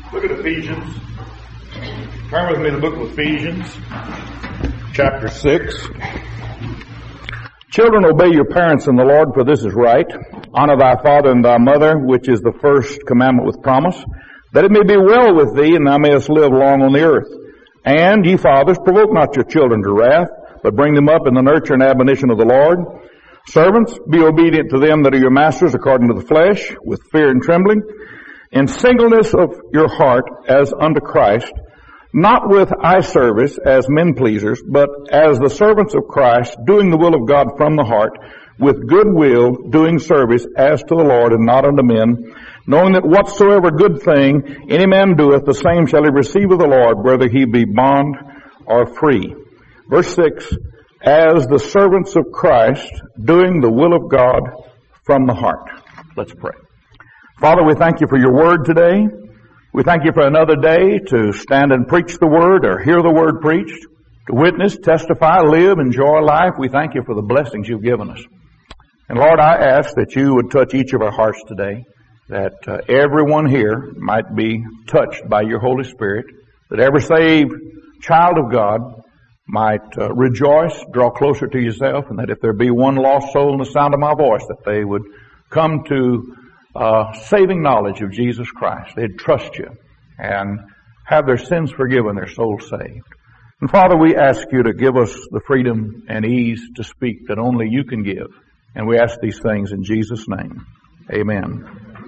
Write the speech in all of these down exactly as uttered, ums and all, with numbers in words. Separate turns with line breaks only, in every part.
Look at Ephesians. Turn with me to the book of Ephesians, chapter six. Children, obey your parents in the Lord, for this is right. Honor thy father and thy mother, which is the first commandment with promise, that it may be well with thee, and thou mayest live long on the earth. And ye fathers, provoke not your children to wrath, but bring them up in the nurture and admonition of the Lord. Servants, be obedient to them that are your masters according to the flesh, with fear and trembling, in singleness of your heart as unto Christ, not with eye service as men pleasers, but as the servants of Christ, doing the will of God from the heart, with good will, doing service as to the Lord and not unto men, knowing that whatsoever good thing any man doeth, the same shall he receive of the Lord, whether he be bond or free. Verse six, as the servants of Christ, doing the will of God from the heart. Let's pray. Father, we thank you for your word today. We thank you for another day to stand and preach the word or hear the word preached, to witness, testify, live, enjoy life. We thank you for the blessings you've given us. And Lord, I ask that you would touch each of our hearts today, that uh, everyone here might be touched by your Holy Spirit, that every saved child of God might uh, rejoice, draw closer to yourself, and that if there be one lost soul in the sound of my voice, that they would come to Uh, saving knowledge of Jesus Christ. They'd trust you and have their sins forgiven, their souls saved. And Father, we ask you to give us the freedom and ease to speak that only you can give. And we ask these things in Jesus' name. Amen.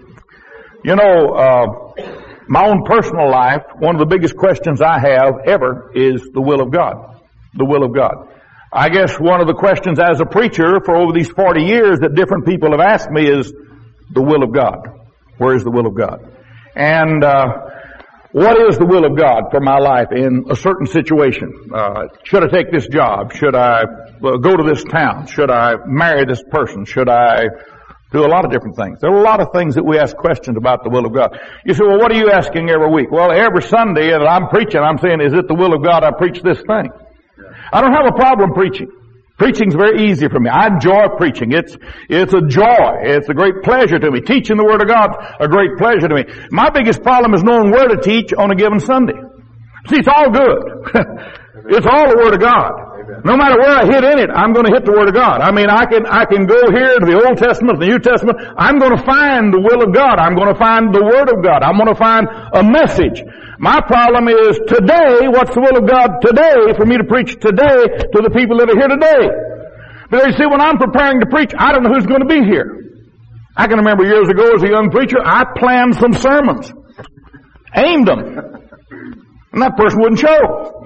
You know, uh, my own personal life, one of the biggest questions I have ever is the will of God. The will of God. I guess one of the questions as a preacher for over these forty years that different people have asked me is, the will of God. Where is the will of God? And uh what is the will of God for my life in a certain situation? Uh should I take this job? Should I uh, go to this town? Should I marry this person? Should I do a lot of different things? There are a lot of things that we ask questions about the will of God. You say, well, what are you asking every week? Well, every Sunday that I'm preaching, I'm saying, is it the will of God I preach this thing? I don't have a problem preaching. Preaching's very easy for me. I enjoy preaching. It's, it's a joy. It's a great pleasure to me. Teaching the Word of God's a great pleasure to me. My biggest problem is knowing where to teach on a given Sunday. See, it's all good. It's all the Word of God. No matter where I hit in it, I'm going to hit the Word of God. I mean, I can, I can go here to the Old Testament, the New Testament. I'm going to find the will of God. I'm going to find the Word of God. I'm going to find a message. My problem is today, what's the will of God today for me to preach today to the people that are here today? But you see, when I'm preparing to preach, I don't know who's going to be here. I can remember years ago as a young preacher, I planned some sermons, aimed them, and that person wouldn't show.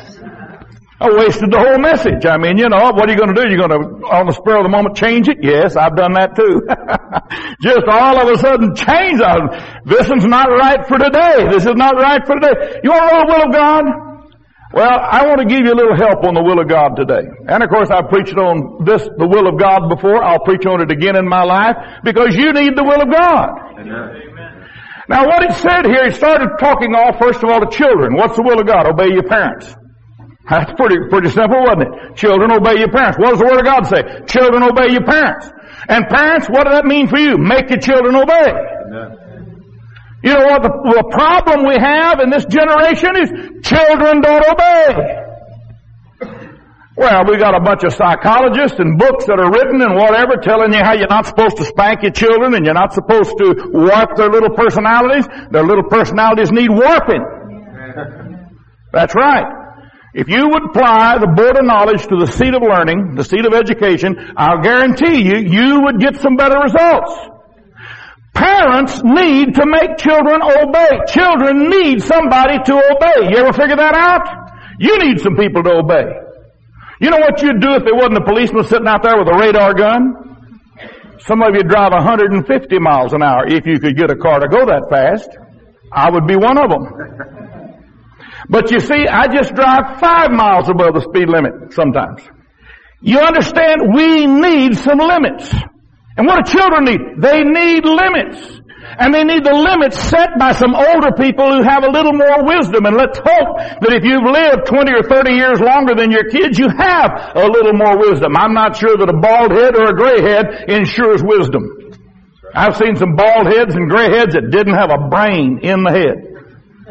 I wasted the whole message. I mean, you know, what are you going to do? You're going to, on the spur of the moment, change it? Yes, I've done that too. Just all of a sudden change. This is not right for today. This is not right for today. You want to know the will of God? Well, I want to give you a little help on the will of God today. And of course, I've preached on this, the will of God before. I'll preach on it again in my life because you need the will of God. Amen. Now, what he said here, he started talking off, first of all, to children. What's the will of God? Obey your parents. That's pretty, pretty simple, wasn't it? Children, obey your parents. What does the Word of God say? Children, obey your parents. And parents, what does that mean for you? Make your children obey. Amen. You know what the, the problem we have in this generation is? Children don't obey. Well, we got a bunch of psychologists and books that are written and whatever telling you how you're not supposed to spank your children and you're not supposed to warp their little personalities. Their little personalities need warping. That's right. If you would apply the board of knowledge to the seat of learning, the seat of education, I'll guarantee you, you would get some better results. Parents need to make children obey. Children need somebody to obey. You ever figure that out? You need some people to obey. You know what you'd do if there wasn't a policeman sitting out there with a radar gun? Some of you drive one hundred fifty miles an hour if you could get a car to go that fast. I would be one of them. But you see, I just drive five miles above the speed limit sometimes. You understand, we need some limits. And what do children need? They need limits. And they need the limits set by some older people who have a little more wisdom. And let's hope that if you've lived twenty or thirty years longer than your kids, you have a little more wisdom. I'm not sure that a bald head or a gray head ensures wisdom. I've seen some bald heads and gray heads that didn't have a brain in the head.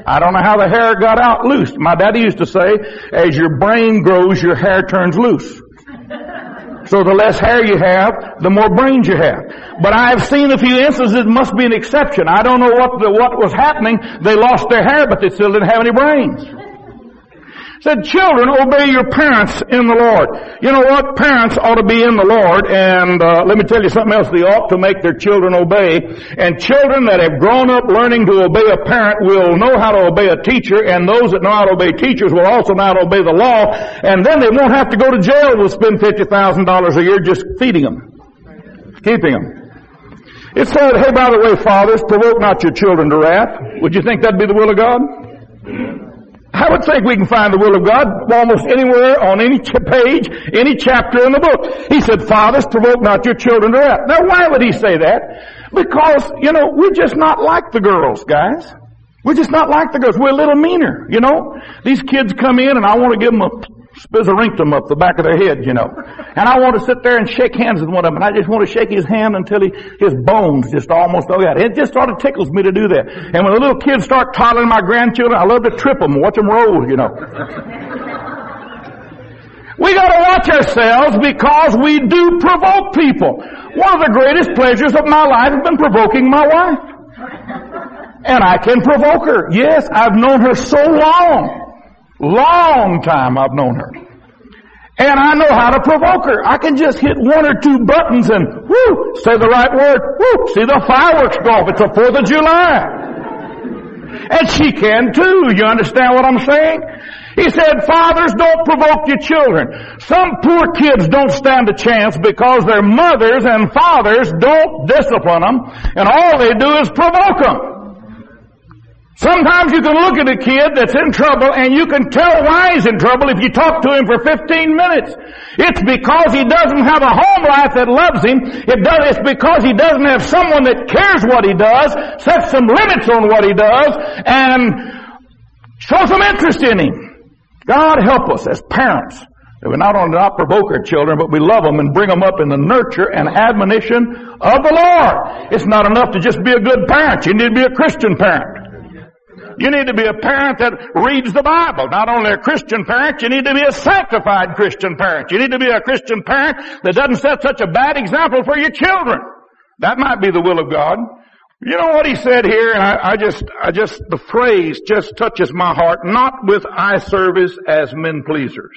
I don't know how the hair got out loose. My daddy used to say, as your brain grows, your hair turns loose. So the less hair you have, the more brains you have. But I have seen a few instances, it must be an exception. I don't know what the, what was happening. They lost their hair, but they still didn't have any brains. Said, children, obey your parents in the Lord. You know what? Parents ought to be in the Lord, and uh, let me tell you something else. They ought to make their children obey. And children that have grown up learning to obey a parent will know how to obey a teacher, and those that know how to obey teachers will also know how to obey the law, and then they won't have to go to jail. We'll spend fifty thousand dollars a year just feeding them, keeping them. It said, hey, by the way, fathers, provoke not your children to wrath. Would you think that'd be the will of God? I would think we can find the will of God almost anywhere on any page, any chapter in the book. He said, fathers, provoke not your children to wrath. Now, why would he say that? Because, you know, we're just not like the girls, guys. We're just not like the girls. We're a little meaner, you know. These kids come in and I want to give them a spizzerinctum up the back of their head, you know. And I want to sit there and shake hands with one of them, and I just want to shake his hand until he, his bones just almost go out. It just sort of tickles me to do that. And when the little kids start toddling my grandchildren, I love to trip them and watch them roll, you know. We got to watch ourselves because we do provoke people. One of the greatest pleasures of my life has been provoking my wife. And I can provoke her. Yes, I've known her so long. Long time I've known her. And I know how to provoke her. I can just hit one or two buttons and, whoo, say the right word. Whoo, see the fireworks go off. It's the fourth of July. And she can too. You understand what I'm saying? He said, fathers, don't provoke your children. Some poor kids don't stand a chance because their mothers and fathers don't discipline them, and all they do is provoke them. Sometimes you can look at a kid that's in trouble and you can tell why he's in trouble if you talk to him for fifteen minutes. It's because he doesn't have a home life that loves him. It does, it's because he doesn't have someone that cares what he does, sets some limits on what he does, and shows some interest in him. God help us as parents that we not only not provoke our children, but we love them and bring them up in the nurture and admonition of the Lord. It's not enough to just be a good parent. You need to be a Christian parent. You need to be a parent that reads the Bible. Not only a Christian parent, you need to be a sanctified Christian parent. You need to be a Christian parent that doesn't set such a bad example for your children. That might be the will of God. You know what he said here, and I, I just, I just, the phrase just touches my heart. Not with eye service as men pleasers.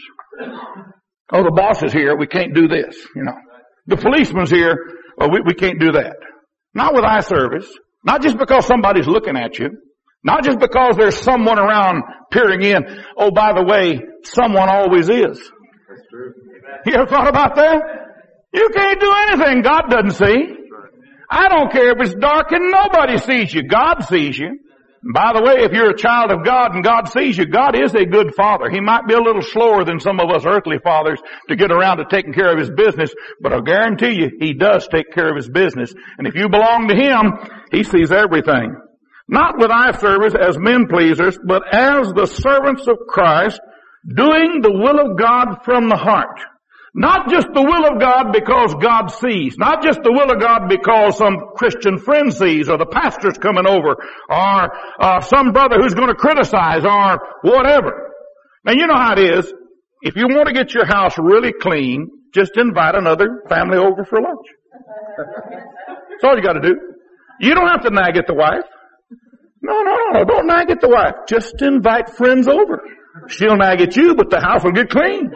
Oh, the boss is here, we can't do this, you know. The policeman's here, well, we, we can't do that. Not with eye service. Not just because somebody's looking at you. Not just because there's someone around peering in. Oh, by the way, someone always is. That's true. You ever thought about that? You can't do anything God doesn't see. I don't care if it's dark and nobody sees you. God sees you. And by the way, if you're a child of God and God sees you, God is a good father. He might be a little slower than some of us earthly fathers to get around to taking care of his business, but I'll guarantee you, he does take care of his business. And if you belong to him, he sees everything. Not with eye service as men pleasers, but as the servants of Christ, doing the will of God from the heart. Not just the will of God because God sees. Not just the will of God because some Christian friend sees, or the pastor's coming over, or uh, some brother who's going to criticize, or whatever. Now you know how it is. If you want to get your house really clean, just invite another family over for lunch. That's all you got to do. You don't have to nag at the wife. No, no, no, don't nag at the wife. Just invite friends over. She'll nag at you, but the house will get clean.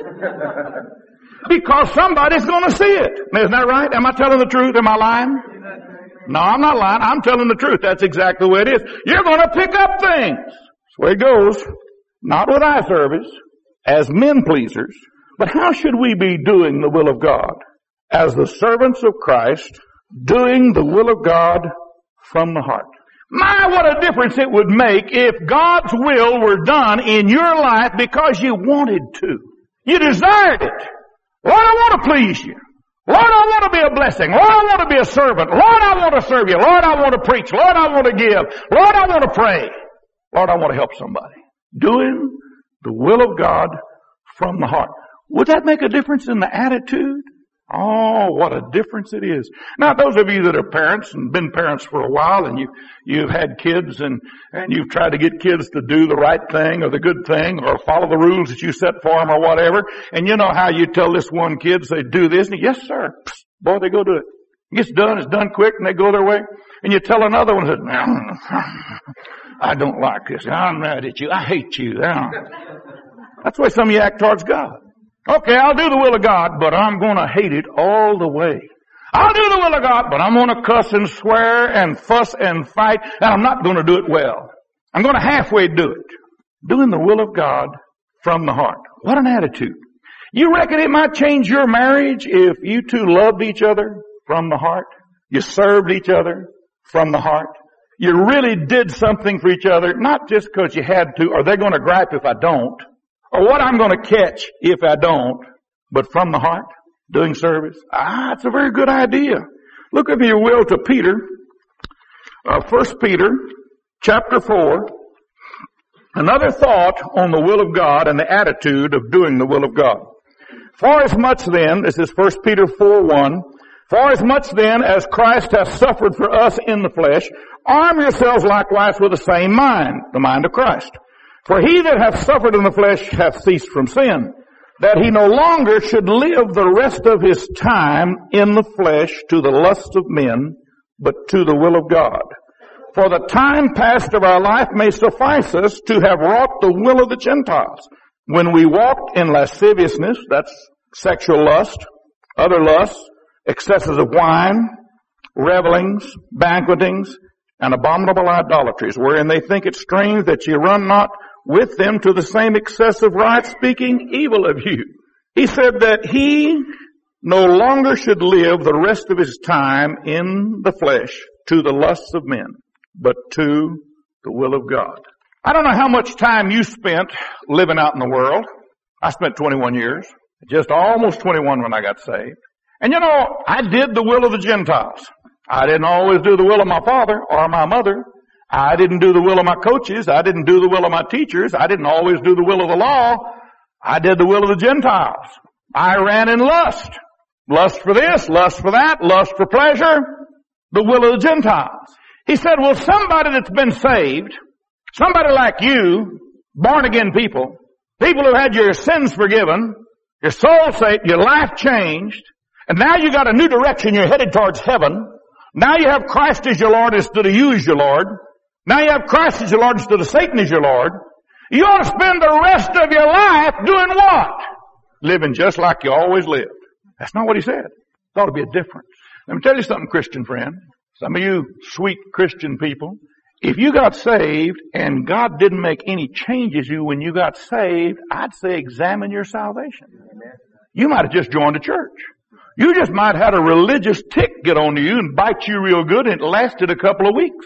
Because somebody's going to see it. Isn't that right? Am I telling the truth? Am I lying? No, I'm not lying. I'm telling the truth. That's exactly the way it is. You're going to pick up things. That's the way it goes. Not with eye service, as men pleasers, but how should we be doing the will of God? As the servants of Christ, doing the will of God from the heart. My, what a difference it would make if God's will were done in your life because you wanted to. You desired it. Lord, I want to please you. Lord, I want to be a blessing. Lord, I want to be a servant. Lord, I want to serve you. Lord, I want to preach. Lord, I want to give. Lord, I want to pray. Lord, I want to help somebody. Doing the will of God from the heart. Would that make a difference in the attitude Oh, what a difference it is. Now, those of you that are parents and been parents for a while and you, you've had kids and, and you've tried to get kids to do the right thing or the good thing or follow the rules that you set for them or whatever. And you know how you tell this one kid, say, do this. And he, yes, sir. Psst, boy, they go do it. It gets done. It's done quick and they go their way. And you tell another one, I don't like this. I'm mad at you. I hate you. That's the way some of you act towards God. Okay, I'll do the will of God, but I'm going to hate it all the way. I'll do the will of God, but I'm going to cuss and swear and fuss and fight, and I'm not going to do it well. I'm going to halfway do it. Doing the will of God from the heart. What an attitude. You reckon it might change your marriage if you two loved each other from the heart? You served each other from the heart? You really did something for each other, not just because you had to, or they're going to gripe if I don't, or what I'm going to catch if I don't, but from the heart, doing service. Ah, it's a very good idea. Look, if you will, to Peter, uh, First Peter, chapter four. Another thought on the will of God and the attitude of doing the will of God. For as much then, this is First Peter four one, for as much then as Christ hath suffered for us in the flesh, arm yourselves likewise with the same mind, the mind of Christ. For he that hath suffered in the flesh hath ceased from sin, that he no longer should live the rest of his time in the flesh to the lust of men, but to the will of God. For the time past of our life may suffice us to have wrought the will of the Gentiles, when we walked in lasciviousness, that's sexual lust, other lusts, excesses of wine, revelings, banquetings, and abominable idolatries, wherein they think it strange that ye run not with them to the same excessive rites, speaking evil of you. He said that he no longer should live the rest of his time in the flesh to the lusts of men, but to the will of God. I don't know how much time you spent living out in the world. I spent twenty-one years, just almost twenty-one when I got saved. And you know, I did the will of the Gentiles. I didn't always do the will of my father or my mother. I didn't do the will of my coaches. I didn't do the will of my teachers. I didn't always do the will of the law. I did the will of the Gentiles. I ran in lust. Lust for this, lust for that, lust for pleasure. The will of the Gentiles. He said, well, somebody that's been saved, somebody like you, born again people, people who had your sins forgiven, your soul saved, your life changed, and now you got a new direction, you're headed towards heaven. Now you have Christ as your Lord instead of you as your Lord. Now you have Christ as your Lord instead of Satan as your Lord. You ought to spend the rest of your life doing what? Living just like you always lived. That's not what he said. There ought to be a difference. Let me tell you something, Christian friend. Some of you sweet Christian people, if you got saved and God didn't make any changes to you when you got saved, I'd say examine your salvation. You might have just joined a church. You just might have had a religious tick get onto you and bite you real good, and it lasted a couple of weeks.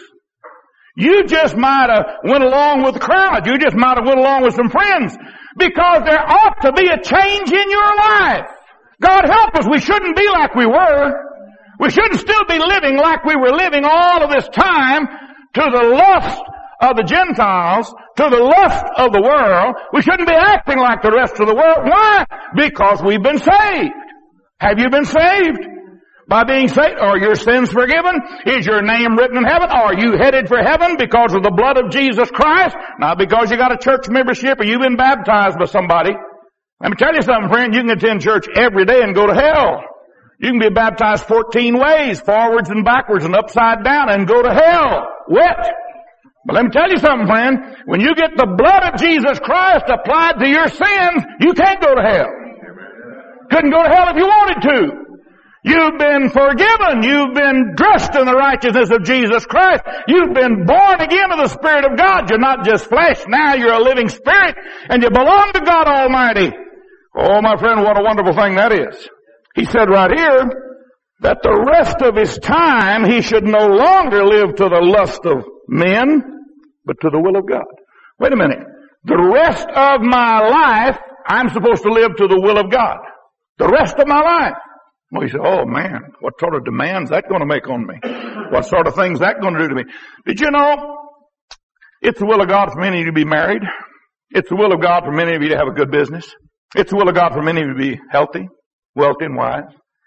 You just might have went along with the crowd. You just might have went along with some friends, because there ought to be a change in your life. God help us. We shouldn't be like we were. We shouldn't still be living like we were living all of this time to the lust of the Gentiles, to the lust of the world. We shouldn't be acting like the rest of the world. Why? Because we've been saved. Have you been saved? By being saved, are your sins forgiven? Is your name written in heaven? Are you headed for heaven because of the blood of Jesus Christ? Not because you got a church membership or you've been baptized by somebody. Let me tell you something, friend. You can attend church every day and go to hell. You can be baptized fourteen ways, forwards and backwards and upside down, and go to hell. Wet. But let me tell you something, friend. When you get the blood of Jesus Christ applied to your sins, you can't go to hell. Couldn't go to hell if you wanted to. You've been forgiven. You've been dressed in the righteousness of Jesus Christ. You've been born again of the Spirit of God. You're not just flesh. Now you're a living spirit, and you belong to God Almighty. Oh, my friend, what a wonderful thing that is. He said right here that the rest of his time he should no longer live to the lust of men, but to the will of God. Wait a minute. The rest of my life, I'm supposed to live to the will of God. The rest of my life. Well, he said, oh man, what sort of demands that going to make on me? What sort of things that going to do to me? Did you know it's the will of God for many of you to be married? It's the will of God for many of you to have a good business. It's the will of God for many of you to be healthy, wealthy, and wise.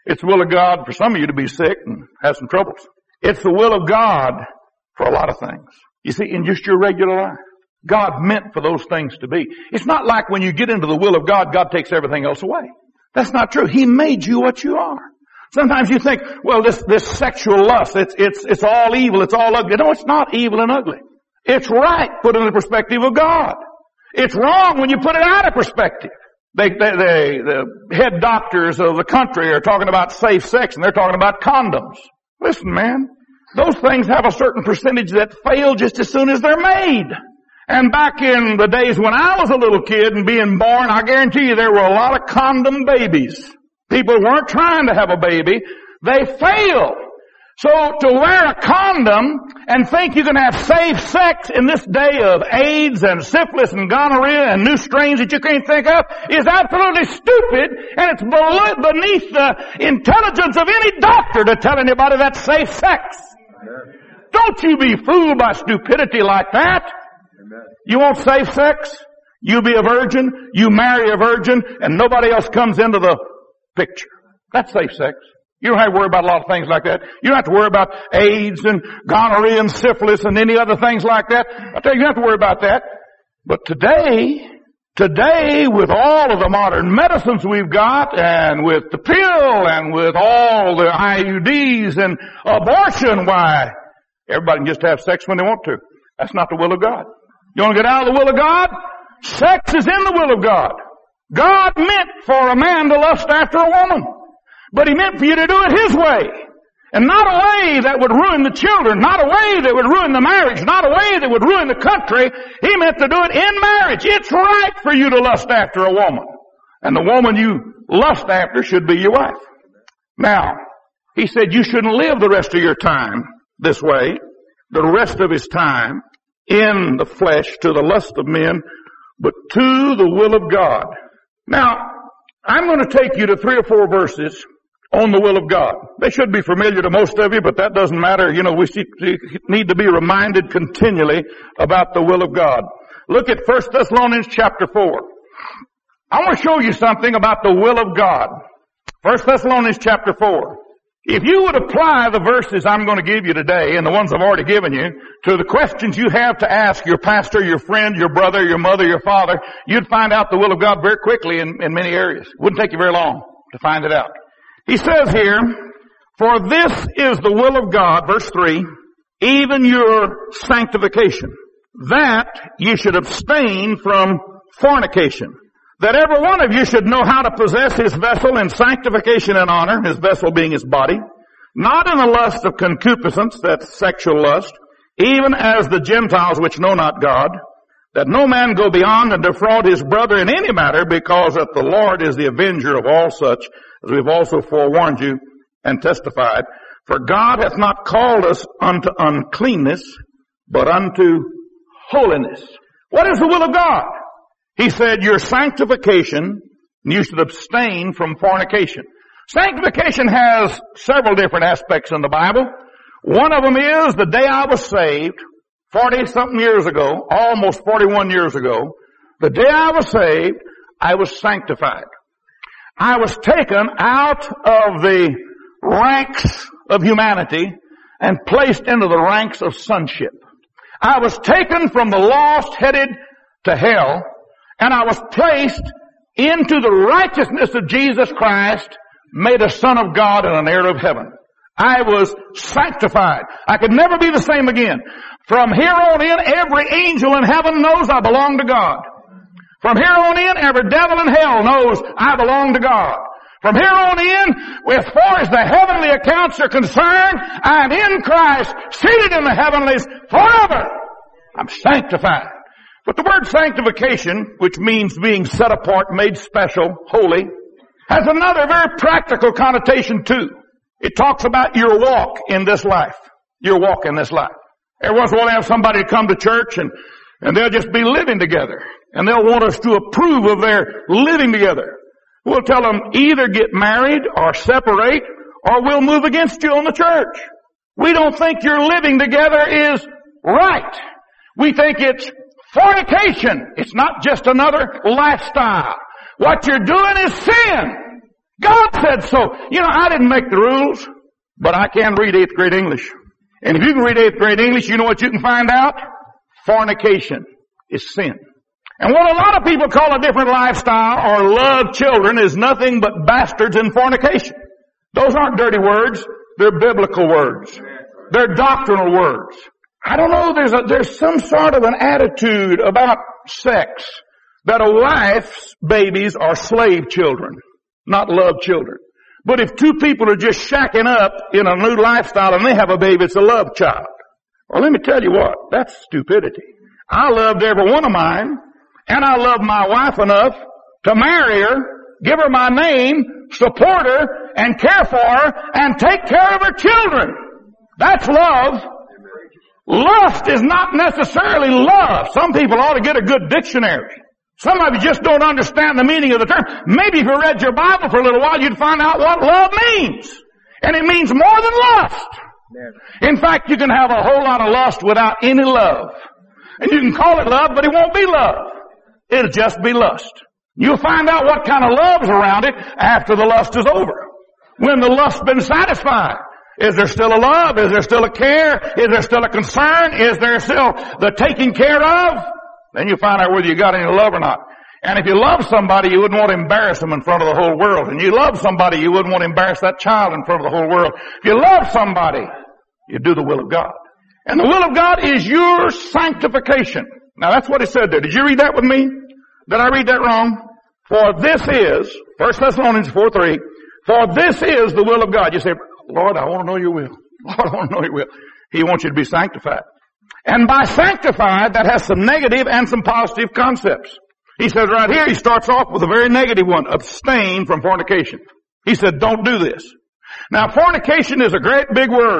It's the will of God for some of you to be sick and have some troubles. It's the will of God for a lot of things. You see, in just your regular life, God meant for those things to be. It's not like when you get into the will of God, God takes everything else away. That's not true. He made you what you are. Sometimes you think, well, this, this sexual lust, it's, it's, it's all evil, it's all ugly. No, it's not evil and ugly. It's right put in the perspective of God. It's wrong when you put it out of perspective. They, they, they, the head doctors of the country are talking about safe sex and they're talking about condoms. Listen, man, those things have a certain percentage that fail just as soon as they're made. And back in the days when I was a little kid and being born, I guarantee you there were a lot of condom babies. People weren't trying to have a baby. They failed. So to wear a condom and think you can have safe sex in this day of AIDS and syphilis and gonorrhea and new strains that you can't think of is absolutely stupid, and it's beneath the intelligence of any doctor to tell anybody that's safe sex. Amen. Don't you be fooled by stupidity like that. Amen. You want safe sex? You be a virgin, you marry a virgin, and nobody else comes into the picture. That's safe sex. You don't have to worry about a lot of things like that. You don't have to worry about AIDS and gonorrhea and syphilis and any other things like that. I tell you, you don't have to worry about that. But today, today with all of the modern medicines we've got and with the pill and with all the I U Ds and abortion, why, everybody can just have sex when they want to. That's not the will of God. You want to get out of the will of God? Sex is in the will of God. God meant for a man to lust after a woman. But He meant for you to do it His way. And not a way that would ruin the children, not a way that would ruin the marriage, not a way that would ruin the country. He meant to do it in marriage. It's right for you to lust after a woman. And the woman you lust after should be your wife. Now, He said you shouldn't live the rest of your time this way, the rest of His time in the flesh to the lust of men, but to the will of God. Now, I'm going to take you to three or four verses on the will of God. They should be familiar to most of you, but that doesn't matter. You know, we need to be reminded continually about the will of God. Look at First Thessalonians chapter four. I want to show you something about the will of God. First Thessalonians chapter four. If you would apply the verses I'm going to give you today and the ones I've already given you to the questions you have to ask your pastor, your friend, your brother, your mother, your father, you'd find out the will of God very quickly in, in many areas. It wouldn't take you very long to find it out. He says here, for this is the will of God, verse three, even your sanctification, that ye should abstain from fornication, that every one of you should know how to possess his vessel in sanctification and honor, his vessel being his body, not in the lust of concupiscence, that's sexual lust, even as the Gentiles which know not God, that no man go beyond and defraud his brother in any matter, because that the Lord is the avenger of all such, as we've also forewarned you and testified. For God hath not called us unto uncleanness, but unto holiness. What is the will of God? He said, your sanctification, you should abstain from fornication. Sanctification has several different aspects in the Bible. One of them is the day I was saved, forty-something years ago, almost forty-one years ago, the day I was saved, I was sanctified. I was taken out of the ranks of humanity and placed into the ranks of sonship. I was taken from the lost headed to hell, and I was placed into the righteousness of Jesus Christ, made a son of God and an heir of heaven. I was sanctified. I could never be the same again. From here on in, every angel in heaven knows I belong to God. From here on in, every devil in hell knows I belong to God. From here on in, as far as the heavenly accounts are concerned, I'm in Christ, seated in the heavenlies forever. I'm sanctified. But the word sanctification, which means being set apart, made special, holy, has another very practical connotation too. It talks about your walk in this life. Your walk in this life. Every once in a while they have somebody come to church and, and they'll just be living together. And they'll want us to approve of their living together. We'll tell them either get married or separate or we'll move against you on the church. We don't think your living together is right. We think it's fornication. It's not just another lifestyle. What you're doing is sin. God said so. You know, I didn't make the rules, but I can read eighth grade English. And if you can read eighth grade English, you know what you can find out? Fornication is sin. And what a lot of people call a different lifestyle or love children is nothing but bastards in fornication. Those aren't dirty words. They're biblical words. They're doctrinal words. I don't know, there's a, there's some sort of an attitude about sex that a wife's babies are slave children, not love children. But if two people are just shacking up in a new lifestyle and they have a baby, it's a love child. Well, let me tell you what, that's stupidity. I loved every one of mine, and I love my wife enough to marry her, give her my name, support her, and care for her, and take care of her children. That's love. Lust is not necessarily love. Some people ought to get a good dictionary. Some of you just don't understand the meaning of the term. Maybe if you read your Bible for a little while, you'd find out what love means. And it means more than lust. In fact, you can have a whole lot of lust without any love. And you can call it love, but it won't be love. It'll just be lust. You'll find out what kind of love's around it after the lust is over. When the lust's been satisfied. Is there still a love? Is there still a care? Is there still a concern? Is there still the taking care of? Then you find out whether you got any love or not. And if you love somebody, you wouldn't want to embarrass them in front of the whole world. And you love somebody, you wouldn't want to embarrass that child in front of the whole world. If you love somebody, you do the will of God. And the will of God is your sanctification. Now that's what it said there. Did you read that with me? Did I read that wrong? For this is, First Thessalonians four three, for this is the will of God. You say, Lord, I want to know your will. Lord, I want to know your will. He wants you to be sanctified. And by sanctified, that has some negative and some positive concepts. He says right here, he starts off with a very negative one, abstain from fornication. He said, don't do this. Now, fornication is a great big word.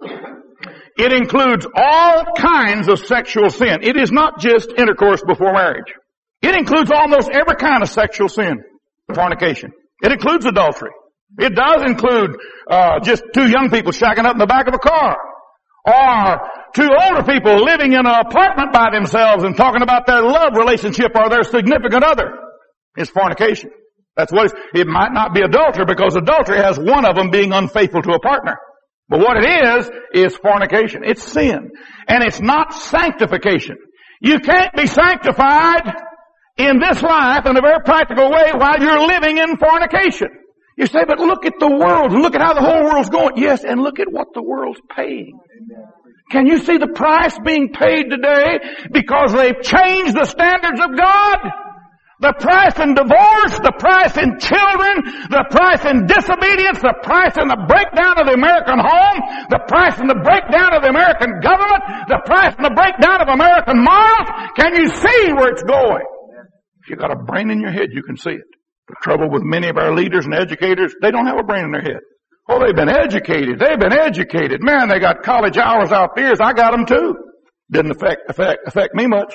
It includes all kinds of sexual sin. It is not just intercourse before marriage. It includes almost every kind of sexual sin, fornication. It includes adultery. It does include uh just two young people shacking up in the back of a car. Or two older people living in an apartment by themselves and talking about their love relationship or their significant other. It's fornication. That's what it is. It might not be adultery because adultery has one of them being unfaithful to a partner. But what it is, is fornication. It's sin. And it's not sanctification. You can't be sanctified in this life in a very practical way while you're living in fornication. You say, but look at the world. Look at how the whole world's going. Yes, and look at what the world's paying. Can you see the price being paid today because they've changed the standards of God? The price in divorce, the price in children, the price in disobedience, the price in the breakdown of the American home, the price in the breakdown of the American government, the price in the breakdown of American morals. Can you see where it's going? If you got a brain in your head, you can see it. The trouble with many of our leaders and educators, they don't have a brain in their head. Oh, they've been educated. They've been educated. Man, they got college hours out there. I got them too. Didn't affect, affect, affect me much.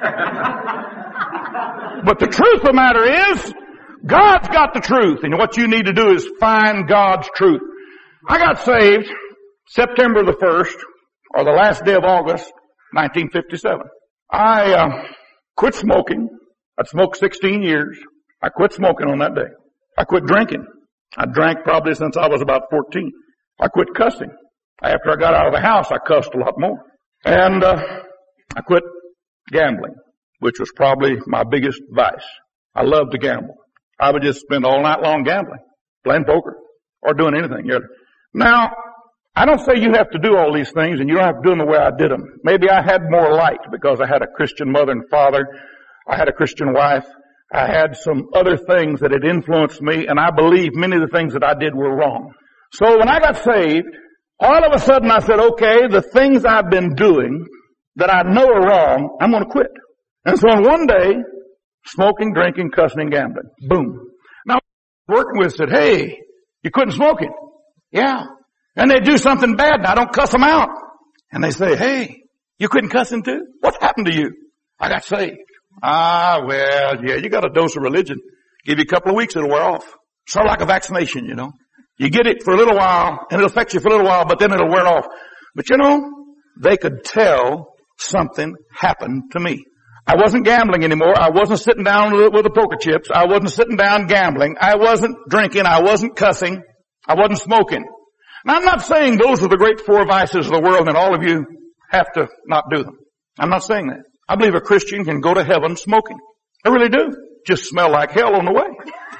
But the truth of the matter is, God's got the truth. And what you need to do is find God's truth. I got saved September the first, or the last day of August, nineteen fifty-seven. I uh, quit smoking. I'd smoked sixteen years. I quit smoking on that day. I quit drinking. I drank probably since I was about fourteen. I quit cussing. After I got out of the house, I cussed a lot more. And uh, I quit gambling, which was probably my biggest vice. I loved to gamble. I would just spend all night long gambling, playing poker, or doing anything. Now, I don't say you have to do all these things, and you don't have to do them the way I did them. Maybe I had more light because I had a Christian mother and father. I had a Christian wife. I had some other things that had influenced me, and I believe many of the things that I did were wrong. So when I got saved, all of a sudden I said, okay, the things I've been doing that I know are wrong, I'm going to quit. And so on one day, smoking, drinking, cussing, and gambling. Boom. Now, working with said, hey, you quitting smoking? Yeah. And they do something bad, and I don't cuss them out. And they say, hey, you quitting cussing too? What happened to you? I got saved. Ah, well, yeah, you got a dose of religion. Give you a couple of weeks, it'll wear off. Sort of like a vaccination, you know. You get it for a little while, and it'll affect you for a little while, but then it'll wear off. But you know, they could tell something happened to me. I wasn't gambling anymore. I wasn't sitting down with the poker chips. I wasn't sitting down gambling. I wasn't drinking. I wasn't cussing. I wasn't smoking. Now, I'm not saying those are the great four vices of the world and all of you have to not do them. I'm not saying that. I believe a Christian can go to heaven smoking. I really do. Just smell like hell on the way.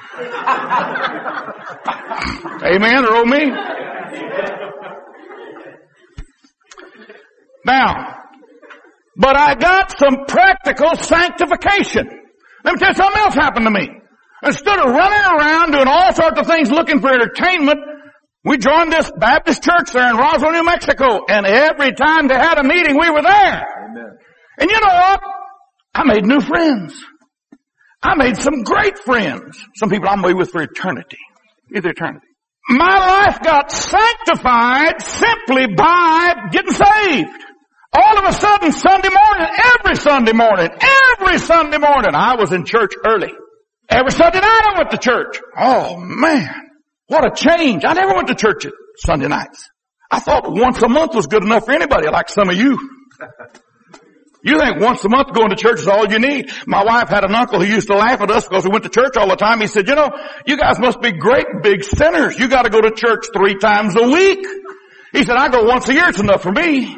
Amen or oh me? Now, but I got some practical sanctification. Let me tell you something else happened to me. Instead of running around doing all sorts of things looking for entertainment, we joined this Baptist church there in Roswell, New Mexico, and every time they had a meeting, we were there. Amen. And you know what? I made new friends. I made some great friends. Some people I'm with for eternity. Either eternity. My life got sanctified simply by getting saved. All of a sudden, Sunday morning, every Sunday morning, every Sunday morning, I was in church early. Every Sunday night I went to church. Oh man, what a change. I never went to church at Sunday nights. I thought once a month was good enough for anybody, like some of you. You think once a month going to church is all you need. My wife had an uncle who used to laugh at us because we went to church all the time. He said, you know, you guys must be great big sinners. You got to go to church three times a week. He said, I go once a year. It's enough for me.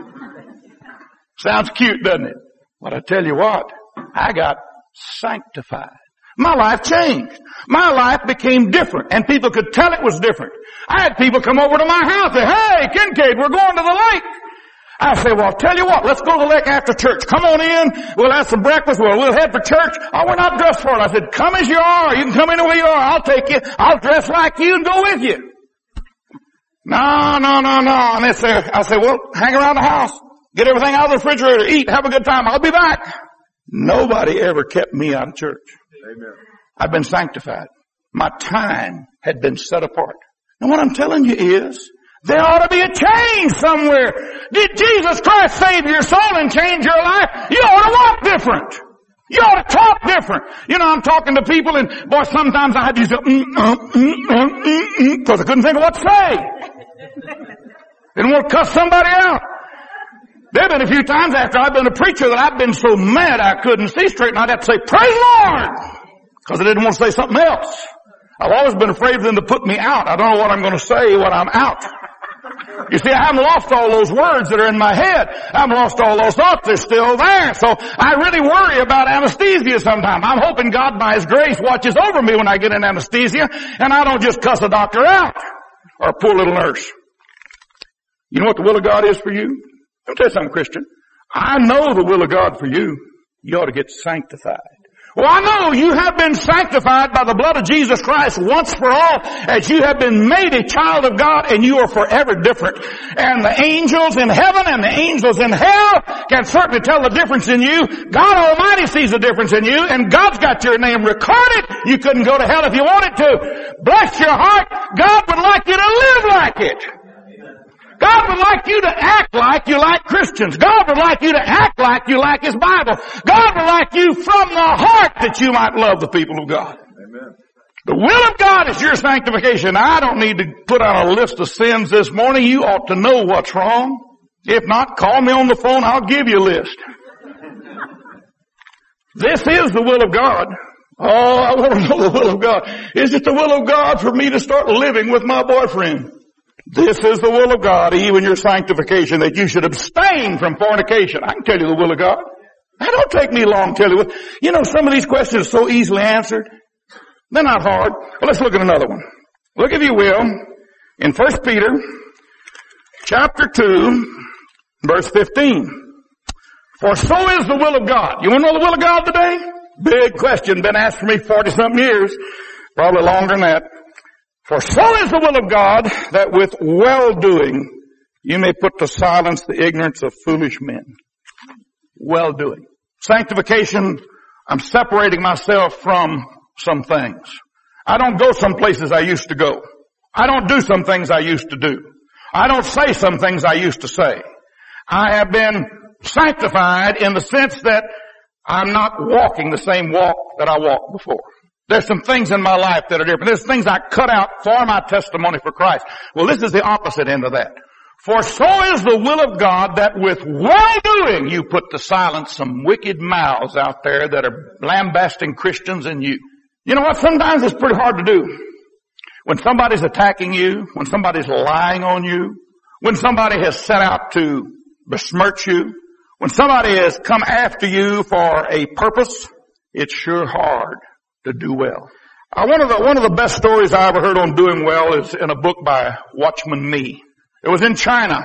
Sounds cute, doesn't it? But I tell you what, I got sanctified. My life changed. My life became different, and people could tell it was different. I had people come over to my house and say, hey, Kincaid, we're going to the lake. I say, well, I'll tell you what, let's go to the lake after church. Come on in. We'll have some breakfast. We'll, we'll head for church. Oh, we're not dressed for it. I said, come as you are. You can come in the way you are. I'll take you. I'll dress like you and go with you. No, no, no, no. And they say, I say, well, hang around the house. Get everything out of the refrigerator. Eat. Have a good time. I'll be back. Nobody ever kept me out of church. Amen. I've been sanctified. My time had been set apart. And what I'm telling you is, there ought to be a change somewhere. Did Jesus Christ save your soul and change your life? You ought to walk different. You ought to talk different. You know, I'm talking to people and, boy, sometimes I had to use mm, mm, mm, mm, mm, because I couldn't think of what to say. Didn't want to cuss somebody out. There have been a few times after I've been a preacher that I've been so mad I couldn't see straight and I'd have to say, praise the Lord! Because I didn't want to say something else. I've always been afraid of them to put me out. I don't know what I'm going to say when I'm out. You see, I haven't lost all those words that are in my head. I haven't lost all those thoughts. They're still there. So I really worry about anesthesia sometimes. I'm hoping God by His grace watches over me when I get in anesthesia and I don't just cuss a doctor out or a poor little nurse. You know what the will of God is for you? Let me tell you something, Christian. I know the will of God for you. You ought to get sanctified. Well, I know you have been sanctified by the blood of Jesus Christ once for all, as you have been made a child of God, and you are forever different. And the angels in heaven and the angels in hell can certainly tell the difference in you. God Almighty sees the difference in you, and God's got your name recorded. You couldn't go to hell if you wanted to. Bless your heart. God would like you to live like it. God would like you to act like you like Christians. God would like you to act like you like His Bible. God would like you from the heart that you might love the people of God. Amen. The will of God is your sanctification. I don't need to put out a list of sins this morning. You ought to know what's wrong. If not, call me on the phone. I'll give you a list. This is the will of God. Oh, I want to know the will of God. Is it the will of God for me to start living with my boyfriend? This is the will of God, even your sanctification, that you should abstain from fornication. I can tell you the will of God. That don't take me long to tell you. You know, some of these questions are so easily answered. They're not hard. Well, let's look at another one. Look, if you will, in First Peter, chapter two, verse fifteen. For so is the will of God. You want to know the will of God today? Big question. Been asked for me forty-something years. Probably longer than that. For so is the will of God, that with well-doing you may put to silence the ignorance of foolish men. Well-doing. Sanctification, I'm separating myself from some things. I don't go some places I used to go. I don't do some things I used to do. I don't say some things I used to say. I have been sanctified in the sense that I'm not walking the same walk that I walked before. There's some things in my life that are different. There's things I cut out for my testimony for Christ. Well, this is the opposite end of that. For so is the will of God that with well-doing you put to silence some wicked mouths out there that are lambasting Christians and you. You know what? Sometimes it's pretty hard to do. When somebody's attacking you, when somebody's lying on you, when somebody has set out to besmirch you, when somebody has come after you for a purpose, it's sure hard to do well. Uh, one of the, one of the best stories I ever heard on doing well is in a book by Watchman Nee. It was in China,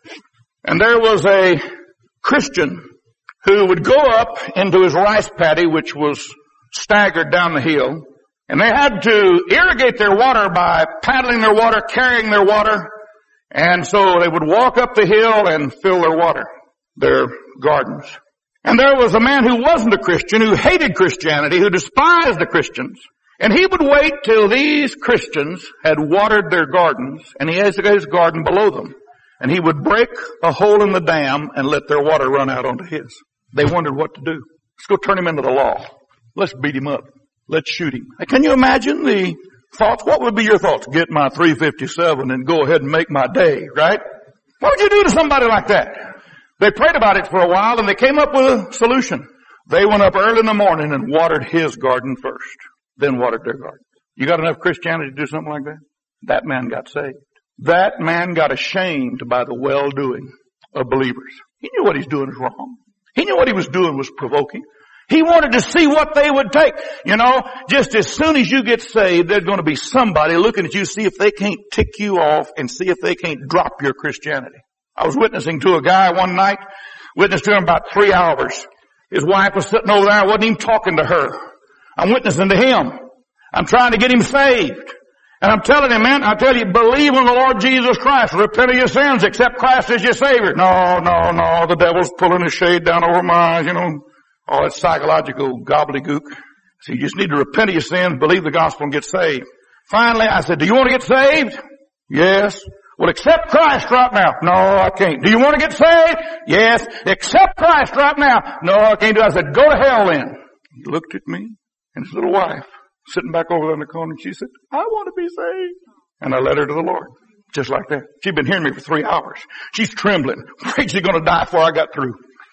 and there was a Christian who would go up into his rice paddy, which was staggered down the hill, and they had to irrigate their water by paddling their water, carrying their water, and so they would walk up the hill and fill their water, their gardens. And there was a man who wasn't a Christian, who hated Christianity, who despised the Christians, and he would wait till these Christians had watered their gardens, and he had his garden below them, and he would break a hole in the dam and let their water run out onto his. They wondered what to do. Let's go turn him into the law. Let's beat him up. Let's shoot him. Can you imagine the thoughts? What would be your thoughts? Get my three fifty-seven and go ahead and make my day, right? What would you do to somebody like that? They prayed about it for a while and they came up with a solution. They went up early in the morning and watered his garden first, then watered their garden. You got enough Christianity to do something like that? That man got saved. That man got ashamed by the well-doing of believers. He knew what he's doing is wrong. He knew what he was doing was provoking. He wanted to see what they would take. You know, just as soon as you get saved, there's going to be somebody looking at you, see if they can't tick you off and see if they can't drop your Christianity. I was witnessing to a guy one night, witnessed to him about three hours. His wife was sitting over there. I wasn't even talking to her. I'm witnessing to him. I'm trying to get him saved. And I'm telling him, man, I tell you, believe in the Lord Jesus Christ. Repent of your sins. Accept Christ as your Savior. No, no, no. The devil's pulling his shade down over my eyes, you know. All that psychological gobbledygook. So you just need to repent of your sins, believe the gospel, and get saved. Finally, I said, do you want to get saved? Yes. Well, accept Christ right now. No, I can't. Do you want to get saved? Yes. Accept Christ right now. No, I can't do it. I said, go to hell then. He looked at me and his little wife sitting back over there in the corner, and she said, I want to be saved. And I led her to the Lord. Just like that. She'd been hearing me for three hours. She's trembling. Afraid she's going to die before I got through.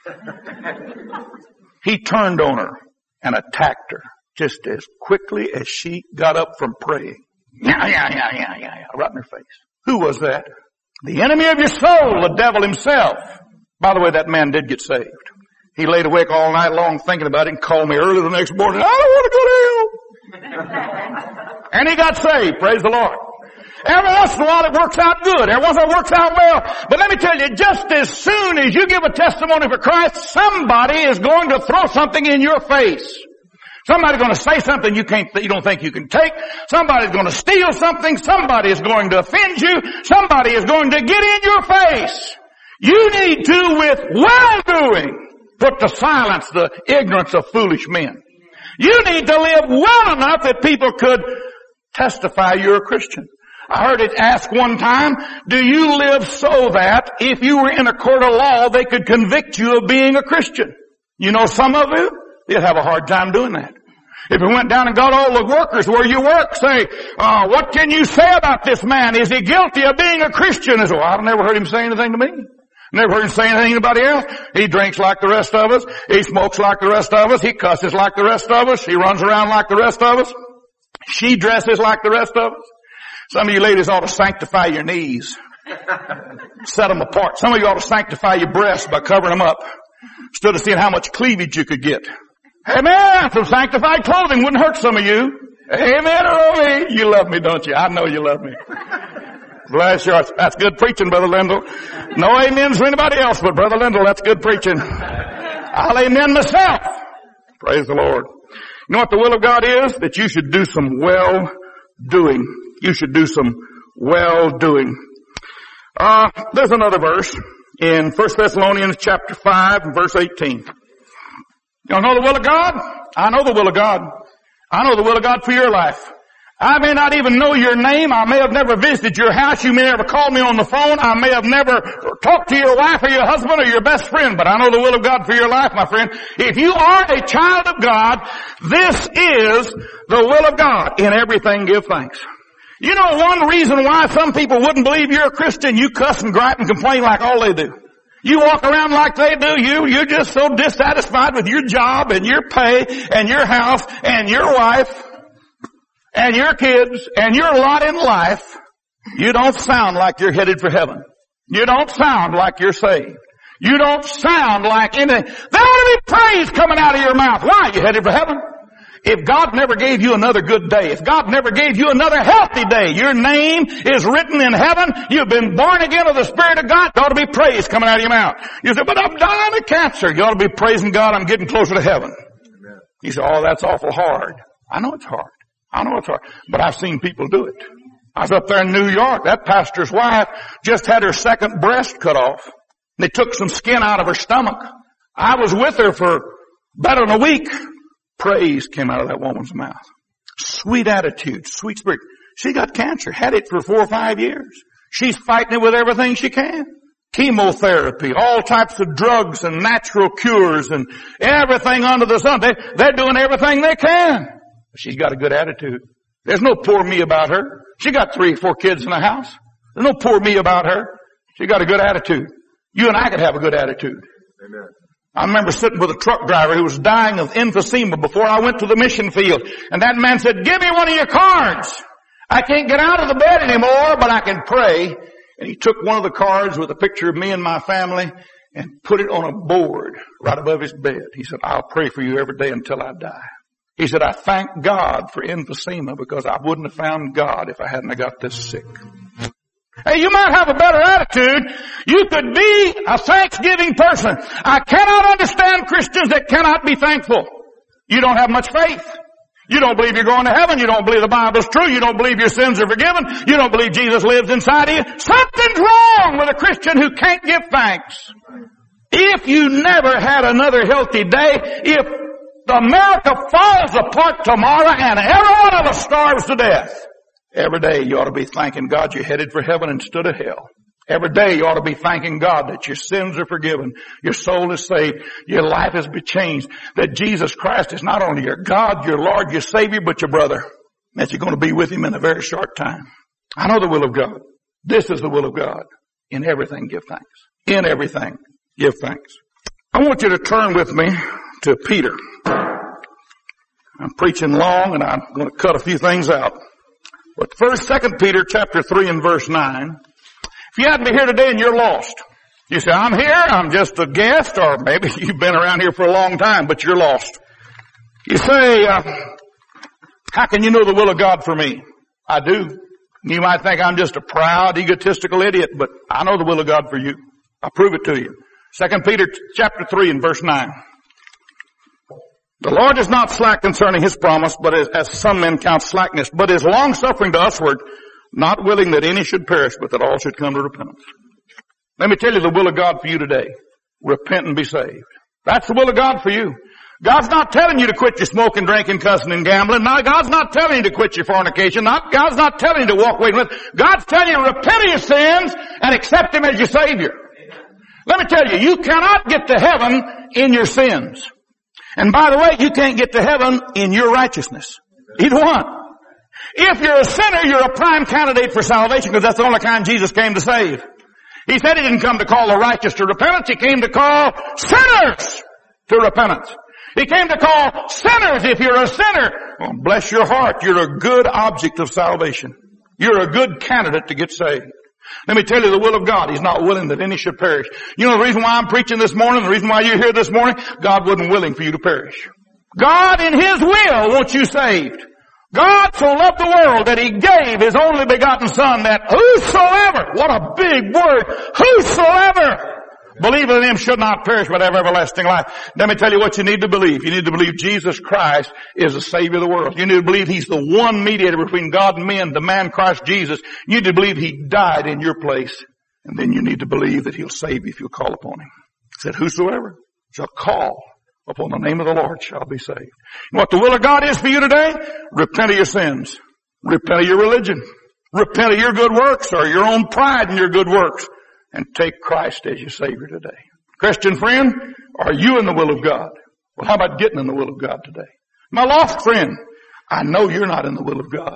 He turned on her and attacked her just as quickly as she got up from praying. Yeah, yeah, yeah, yeah, yeah, yeah, right in her face. Who was that? The enemy of your soul, the devil himself. By the way, that man did get saved. He laid awake all night long thinking about it and called me early the next morning. I don't want to go to hell. And he got saved. Praise the Lord. Every once in a while it works out good. Every once in a while it works out well. But let me tell you, just as soon as you give a testimony for Christ, somebody is going to throw something in your face. Somebody's going to say something you can't, you don't think you can take. Somebody's going to steal something. Somebody is going to offend you. Somebody is going to get in your face. You need to, with well-doing, put to silence the ignorance of foolish men. You need to live well enough that people could testify you're a Christian. I heard it asked one time, do you live so that if you were in a court of law, they could convict you of being a Christian? You know, some of you, they'd have a hard time doing that. If you went down and got all the workers where you work, say, uh, what can you say about this man? Is he guilty of being a Christian? I said, well, I've never heard him say anything to me. Never heard him say anything to anybody else. He drinks like the rest of us. He smokes like the rest of us. He cusses like the rest of us. He runs around like the rest of us. She dresses like the rest of us. Some of you ladies ought to sanctify your knees. Set them apart. Some of you ought to sanctify your breasts by covering them up instead of seeing how much cleavage you could get. Amen. Some sanctified clothing wouldn't hurt some of you. Amen. Oh, me. You love me, don't you? I know you love me. Bless your heart. That's good preaching, Brother Lindell. No amens for anybody else but Brother Lindell. That's good preaching. I'll amen myself. Praise the Lord. You know what the will of God is? That you should do some well-doing. You should do some well-doing. Uh, there's another verse in First Thessalonians chapter five and verse eighteen. You know the will of God? I know the will of God. I know the will of God for your life. I may not even know your name. I may have never visited your house. You may never call me on the phone. I may have never talked to your wife or your husband or your best friend, but I know the will of God for your life, my friend. If you are a child of God, this is the will of God. In everything, give thanks. You know one reason why some people wouldn't believe you're a Christian? You cuss and gripe and complain like all they do. You walk around like they do. You, you're just so dissatisfied with your job and your pay and your house and your wife and your kids and your lot in life. You don't sound like you're headed for heaven. You don't sound like you're saved. You don't sound like anything. There ought to be praise coming out of your mouth. Why? You headed for heaven. If God never gave you another good day, if God never gave you another healthy day, your name is written in heaven, you've been born again of the Spirit of God, there ought to be praise coming out of your mouth. You say, but I'm dying of cancer. You ought to be praising God, I'm getting closer to heaven. Amen. You say, oh, that's awful hard. I know it's hard. I know it's hard. But I've seen people do it. I was up there in New York. That pastor's wife just had her second breast cut off. They took some skin out of her stomach. I was with her for better than a week. Praise came out of that woman's mouth. Sweet attitude, sweet spirit. She got cancer, had it for four or five years. She's fighting it with everything she can. Chemotherapy, all types of drugs and natural cures and everything under the sun. They, they're doing everything they can. She's got a good attitude. There's no poor me about her. She got three or four kids in the house. There's no poor me about her. She got a good attitude. You and I could have a good attitude. Amen. I remember sitting with a truck driver who was dying of emphysema before I went to the mission field. And that man said, give me one of your cards. I can't get out of the bed anymore, but I can pray. And he took one of the cards with a picture of me and my family and put it on a board right above his bed. He said, I'll pray for you every day until I die. He said, I thank God for emphysema because I wouldn't have found God if I hadn't have got this sick. Hey, you might have a better attitude. You could be a thanksgiving person. I cannot understand Christians that cannot be thankful. You don't have much faith. You don't believe you're going to heaven. You don't believe the Bible's true. You don't believe your sins are forgiven. You don't believe Jesus lives inside of you. Something's wrong with a Christian who can't give thanks. If you never had another healthy day, if America falls apart tomorrow and every one of us starves to death, every day you ought to be thanking God you're headed for heaven instead of hell. Every day you ought to be thanking God that your sins are forgiven, your soul is saved, your life has been changed, that Jesus Christ is not only your God, your Lord, your Savior, but your brother, that you're going to be with Him in a very short time. I know the will of God. This is the will of God. In everything, give thanks. In everything, give thanks. I want you to turn with me to Peter. I'm preaching long and I'm going to cut a few things out. But first, Second Peter chapter three and verse nine. If you happen to be here today and you're lost, you say, I'm here, I'm just a guest, or maybe you've been around here for a long time, but you're lost. You say, uh, how can you know the will of God for me? I do. You might think I'm just a proud, egotistical idiot, but I know the will of God for you. I'll prove it to you. Second Peter chapter three and verse nine. The Lord is not slack concerning His promise, but as, as some men count slackness, but is long-suffering to usward, not willing that any should perish, but that all should come to repentance. Let me tell you the will of God for you today. Repent and be saved. That's the will of God for you. God's not telling you to quit your smoking, drinking, cussing, and gambling. No, God's not telling you to quit your fornication. Not, God's not telling you to walk away from it. God's telling you to repent of your sins and accept Him as your Savior. Let me tell you, you cannot get to heaven in your sins. And by the way, you can't get to heaven in your righteousness. Either one. If you're a sinner, you're a prime candidate for salvation because that's the only kind Jesus came to save. He said He didn't come to call the righteous to repentance. He came to call sinners to repentance. He came to call sinners. If you're a sinner, well, bless your heart, you're a good object of salvation. You're a good candidate to get saved. Let me tell you the will of God. He's not willing that any should perish. You know the reason why I'm preaching this morning, the reason why you're here this morning? God wasn't willing for you to perish. God in His will wants you saved. God so loved the world that He gave His only begotten Son, that whosoever, what a big word, whosoever believeth in Him should not perish but have everlasting life. Let me tell you what you need to believe. You need to believe Jesus Christ is the Savior of the world. You need to believe He's the one mediator between God and men, the man Christ Jesus. You need to believe He died in your place. And then you need to believe that He'll save you if you'll call upon Him. He said, whosoever shall call upon the name of the Lord shall be saved. You know what the will of God is for you today? Repent of your sins. Repent of your religion. Repent of your good works or your own pride in your good works. And take Christ as your Savior today. Christian friend, are you in the will of God? Well, how about getting in the will of God today? My lost friend, I know you're not in the will of God.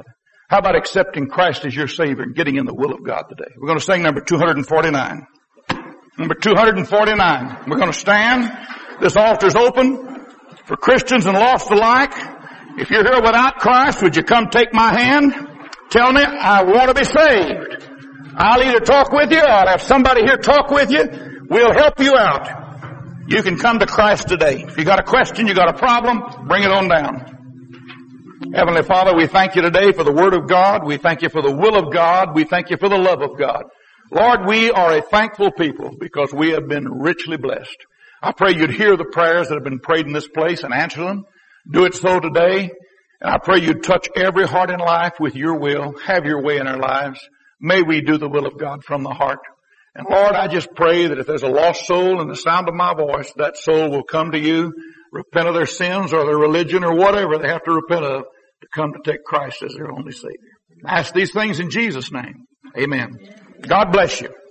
How about accepting Christ as your Savior and getting in the will of God today? We're going to sing number two forty-nine. Number two forty-nine. We're going to stand. This altar's open for Christians and lost alike. If you're here without Christ, would you come take my hand? Tell me, I want to be saved. I'll either talk with you or I'll have somebody here talk with you. We'll help you out. You can come to Christ today. If you got a question, you got a problem, bring it on down. Heavenly Father, we thank you today for the Word of God. We thank you for the will of God. We thank you for the love of God. Lord, we are a thankful people because we have been richly blessed. I pray you'd hear the prayers that have been prayed in this place and answer them. Do it so today. And I pray you'd touch every heart in life with your will. Have your way in our lives. May we do the will of God from the heart. And Lord, I just pray that if there's a lost soul in the sound of my voice, that soul will come to you, repent of their sins or their religion or whatever they have to repent of, to come to take Christ as their only Savior. I ask these things in Jesus' name. Amen. God bless you.